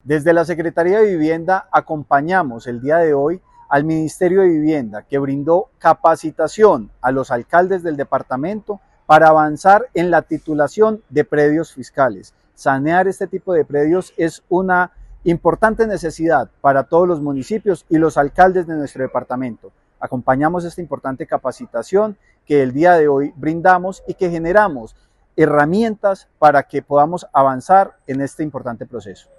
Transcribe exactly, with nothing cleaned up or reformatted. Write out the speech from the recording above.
Desde la Secretaría de Vivienda acompañamos el día de hoy al Ministerio de Vivienda, que brindó capacitación a los alcaldes del departamento para avanzar en la titulación de predios fiscales. Sanear este tipo de predios es una importante necesidad para todos los municipios y los alcaldes de nuestro departamento. Acompañamos esta importante capacitación que el día de hoy brindamos y que generamos herramientas para que podamos avanzar en este importante proceso.